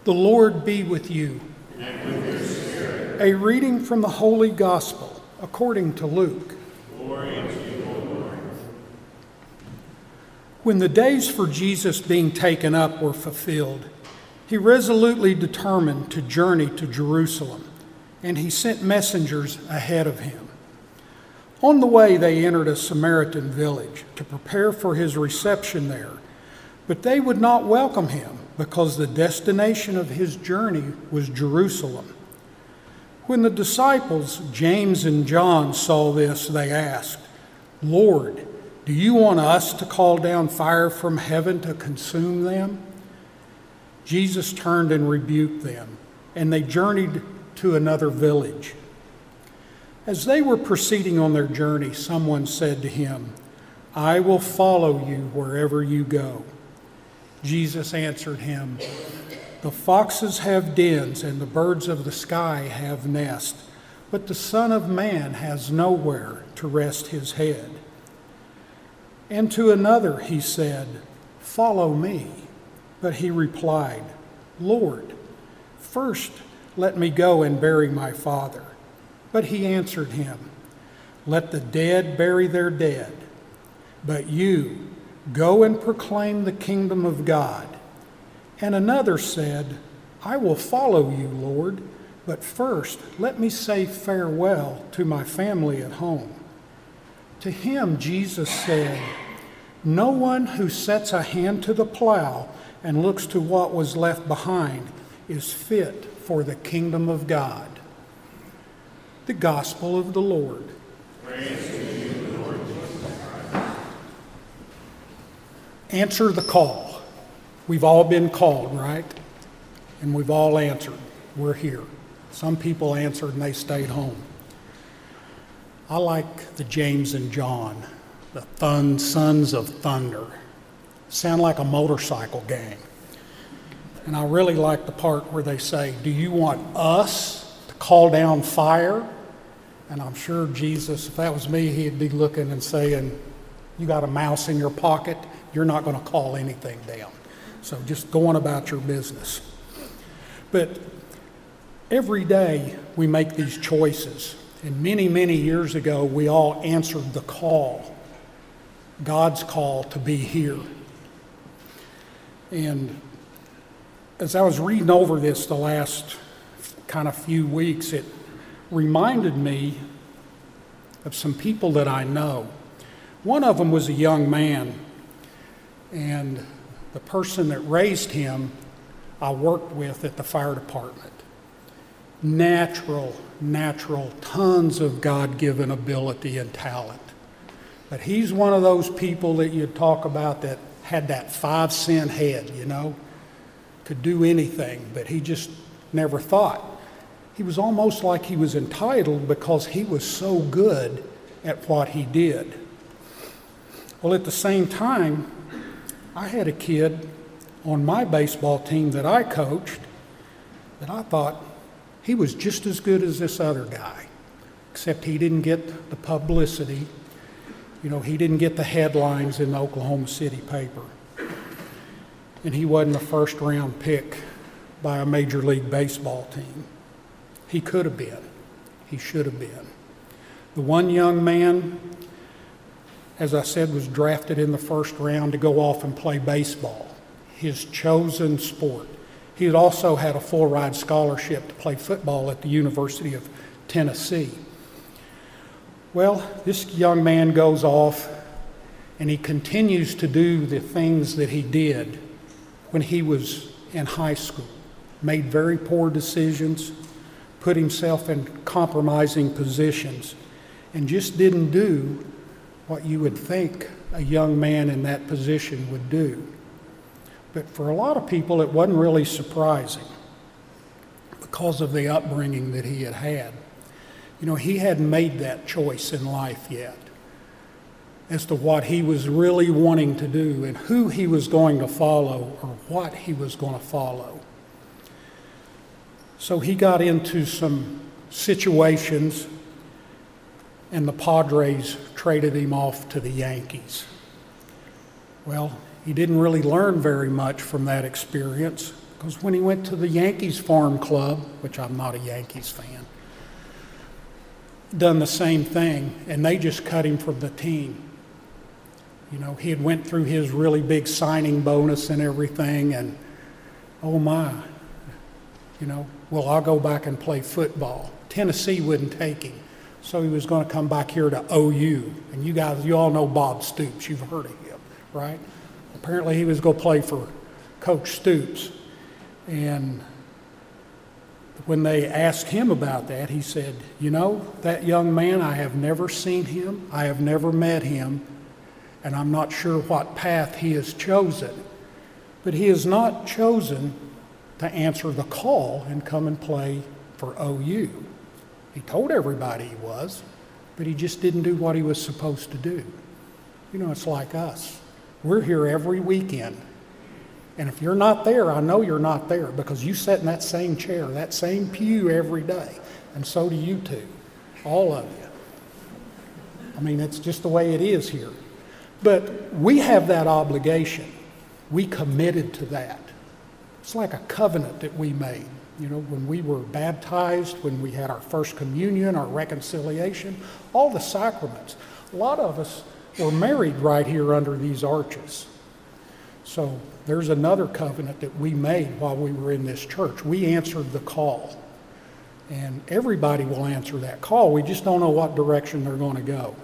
The Lord be with you. And with your spirit. A reading from the Holy Gospel according to Luke. Glory to you, O Lord. When the days for Jesus being taken up were fulfilled, he resolutely determined to journey to Jerusalem, and he sent messengers ahead of him. On the way, they entered a Samaritan village to prepare for his reception there, but they would not welcome him because the destination of his journey was Jerusalem. When the disciples, James and John, saw this, they asked, "Lord, do you want us to call down fire from heaven to consume them?" Jesus turned and rebuked them, and they journeyed to another village. As they were proceeding on their journey, someone said to him, "I will follow you wherever you go." Jesus answered him, "The foxes have dens and the birds of the sky have nests, but the Son of Man has nowhere to rest his head." And to another he said, "Follow me." But he replied, "Lord, first let me go and bury my father." But he answered him, "Let the dead bury their dead, but you go and proclaim the kingdom of God." And another said, "I will follow you, Lord, but first let me say farewell to my family at home." To him Jesus said, "No one who sets a hand to the plow and looks to what was left behind is fit for the kingdom of God." The Gospel of the Lord. Praise to you, Lord Jesus Christ. Answer the call. We've all been called, right? And we've all answered. We're here. Some people answered and they stayed home. I like the James and John, the Sons of Thunder. Sound like a motorcycle gang. And I really like the part where they say, "Do you want us to call down fire?" And I'm sure Jesus, if that was me, he'd be looking and saying, "You got a mouse in your pocket, you're not going to call anything down. So just go on about your business." But every day we make these choices. And many, many years ago, we all answered the call, God's call to be here. And as I was reading over this the last kind of few weeks, it reminded me of some people that I know. One of them was a young man, and the person that raised him I worked with at the fire department. Natural, tons of God-given ability and talent. But he's one of those people that you talk about that had that 5-cent head, could do anything, but he just never thought. He was almost like he was entitled because he was so good at what he did. Well, at the same time, I had a kid on my baseball team that I coached that I thought he was just as good as this other guy, except he didn't get the publicity. He didn't get the headlines in the Oklahoma City paper. And he wasn't a first-round pick by a Major League Baseball team. He could have been. He should have been. The one young man, as I said, was drafted in the first round to go off and play baseball, his chosen sport. He had also had a full-ride scholarship to play football at the University of Tennessee. Well, this young man goes off and he continues to do the things that he did when he was in high school. Made very poor decisions, put himself in compromising positions, and just didn't do what you would think a young man in that position would do. But for a lot of people, it wasn't really surprising because of the upbringing that he had had. He hadn't made that choice in life yet as to what he was really wanting to do and who he was going to follow or what he was going to follow. So he got into some situations, and the Padres traded him off to the Yankees. Well, he didn't really learn very much from that experience Because when he went to the Yankees farm club, which I'm not a Yankees fan, done the same thing, and they just cut him from the team. You know, he had went through his really big signing bonus and everything, and oh my, you know, well, I'll go back and play football. Tennessee wouldn't take him, so he was going to come back here to OU. And you all know Bob Stoops. You've heard of him, right? Apparently he was going to play for Coach Stoops. And when they asked him about that, he said, you know, that young man, I have never seen him, I have never met him, and I'm not sure what path he has chosen. But he has not chosen to answer the call and come and play for OU. He told everybody he was, but he just didn't do what he was supposed to do. You know, it's like us. We're here every weekend. And if you're not there, I know you're not there because you sit in that same chair, that same pew every day. And so do you two, all of you. I mean, it's just the way it is here. But we have that obligation. We committed to that. It's like a covenant that we made. You know, when we were baptized, when we had our first communion, our reconciliation, all the sacraments. A lot of us were married right here under these arches. So there's another covenant that we made while we were in this church. We answered the call. And everybody will answer that call. We just don't know what direction they're going to go.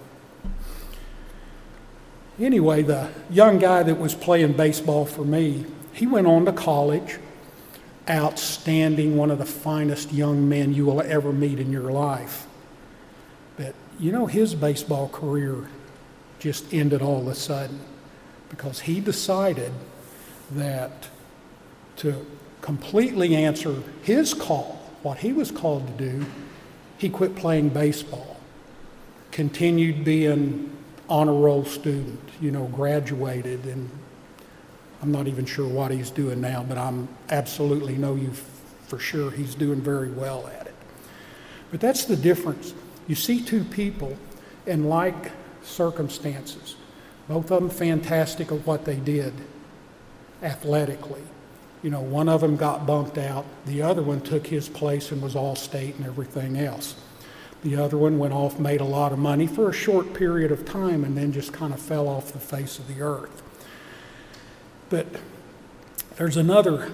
Anyway, the young guy that was playing baseball for me, he went on to college. Outstanding, one of the finest young men you will ever meet in your life. But, you know, his baseball career just ended all of a sudden because he decided that to completely answer his call, what he was called to do, he quit playing baseball, continued being honor roll student, you know, graduated, and I'm not even sure what he's doing now, but I'm absolutely know you for sure he's doing very well at it. But that's the difference. You see two people in like circumstances, both of them fantastic at what they did athletically. You know, one of them got bumped out, the other one took his place and was all state and everything else. The other one went off, made a lot of money for a short period of time, and then just kind of fell off the face of the earth. But there's another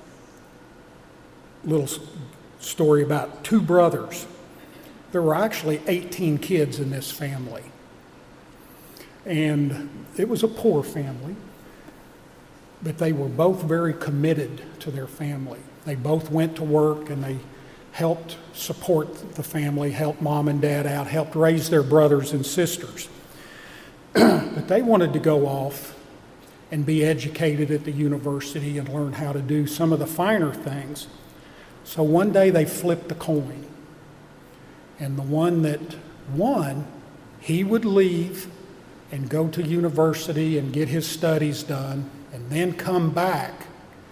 little story about two brothers. There were actually 18 kids in this family. And it was a poor family, but they were both very committed to their family. They both went to work and they helped support the family, helped mom and dad out, helped raise their brothers and sisters. But they wanted to go off and be educated at the university and learn how to do some of the finer things. So one day they flipped the coin. And the one that won, he would leave and go to university and get his studies done and then come back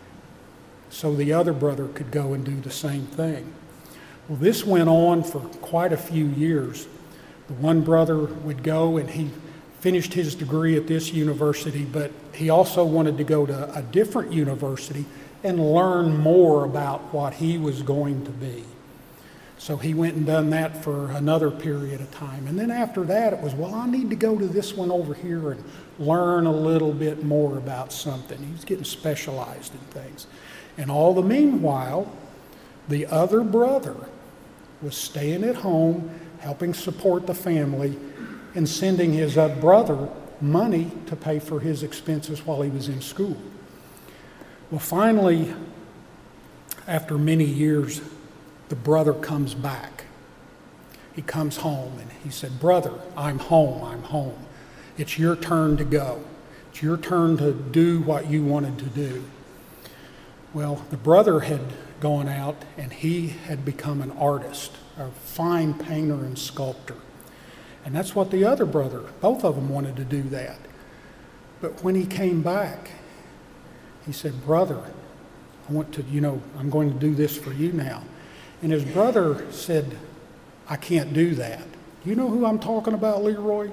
so the other brother could go and do the same thing. Well, this went on for quite a few years. The one brother would go and he finished his degree at this university, but he also wanted to go to a different university and learn more about what he was going to be. So he went and done that for another period of time. And then after that, it was, well, I need to go to this one over here and learn a little bit more about something. He was getting specialized in things. And all the meanwhile, the other brother was staying at home, helping support the family, and sending his brother money to pay for his expenses while he was in school. Well, finally, after many years, the brother comes back. He comes home and he said, "Brother, I'm home. It's your turn to go. It's your turn to do what you wanted to do." Well, the brother had gone out and he had become an artist, a fine painter and sculptor. And that's what the other brother, both of them wanted to do that. But when he came back, he said, "Brother, I want to, I'm going to do this for you now." And his brother said, "I can't do that." You know who I'm talking about, Leroy?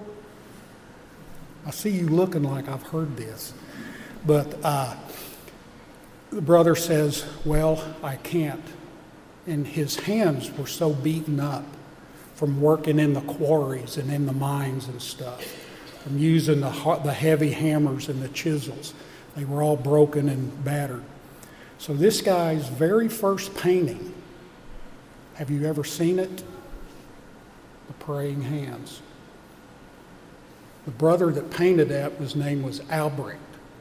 I see you looking like I've heard this. But the brother says, well, I can't. And his hands were so beaten up from working in the quarries and in the mines and stuff, from using the heavy hammers and the chisels. They were all broken and battered. So this guy's very first painting, have you ever seen it? The Praying Hands. The brother that painted that, his name was Albrecht.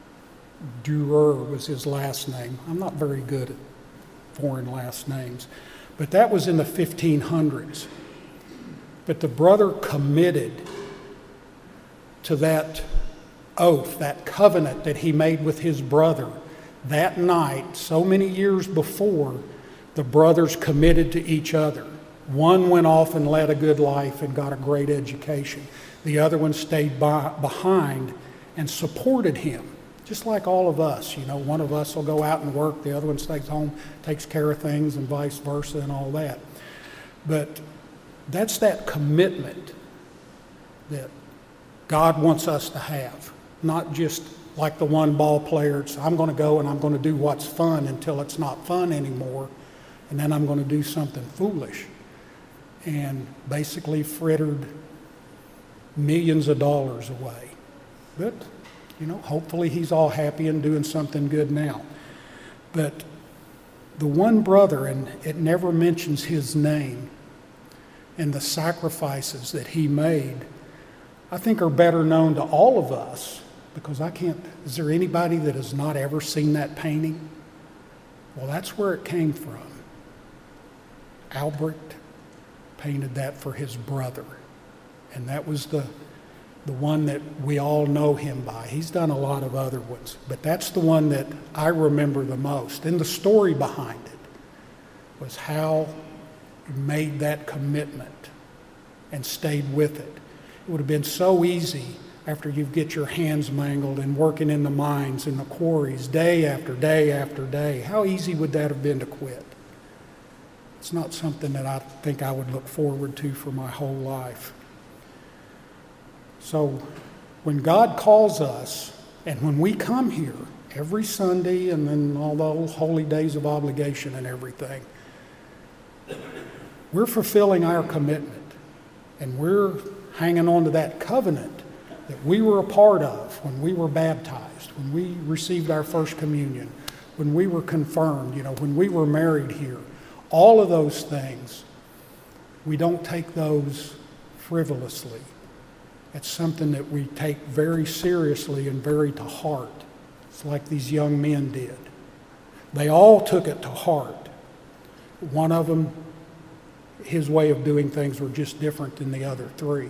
Dürer was his last name. I'm not very good at foreign last names. But that was in the 1500s. But the brother committed to that oath, that covenant that he made with his brother. That night, so many years before, the brothers committed to each other. One went off and led a good life and got a great education. The other one stayed behind and supported him. Just like all of us, one of us will go out and work, the other one stays home, takes care of things, and vice versa and all that. But that's that commitment that God wants us to have. Not just like the one ball player, it's I'm going to go and I'm going to do what's fun until it's not fun anymore, and then I'm going to do something foolish. And basically frittered millions of dollars away. But hopefully he's all happy and doing something good now. But the one brother, and it never mentions his name, and the sacrifices that he made, I think are better known to all of us, because is there anybody that has not ever seen that painting? Well, that's where it came from. Albrecht painted that for his brother, and that was the one that we all know him by. He's done a lot of other ones, but that's the one that I remember the most. And the story behind it was how he made that commitment and stayed with it. It would have been so easy after you get your hands mangled and working in the mines and the quarries day after day after day. How easy would that have been to quit? It's not something that I think I would look forward to for my whole life. So when God calls us, and when we come here every Sunday and then all those holy days of obligation and everything, we're fulfilling our commitment, and we're hanging on to that covenant that we were a part of when we were baptized, when we received our first communion, when we were confirmed, when we were married here. All of those things, we don't take those frivolously. It's something that we take very seriously and very to heart. It's like these young men did. They all took it to heart. One of them, his way of doing things were just different than the other three.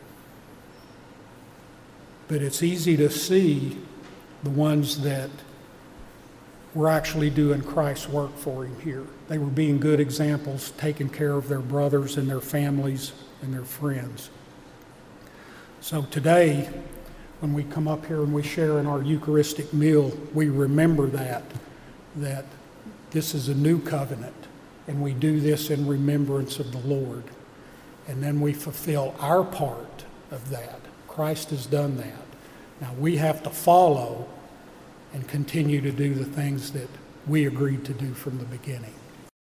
But it's easy to see the ones that were actually doing Christ's work for him here. They were being good examples, taking care of their brothers and their families and their friends. So today, when we come up here and we share in our Eucharistic meal, we remember that this is a new covenant, and we do this in remembrance of the Lord. And then we fulfill our part of that. Christ has done that. Now we have to follow and continue to do the things that we agreed to do from the beginning.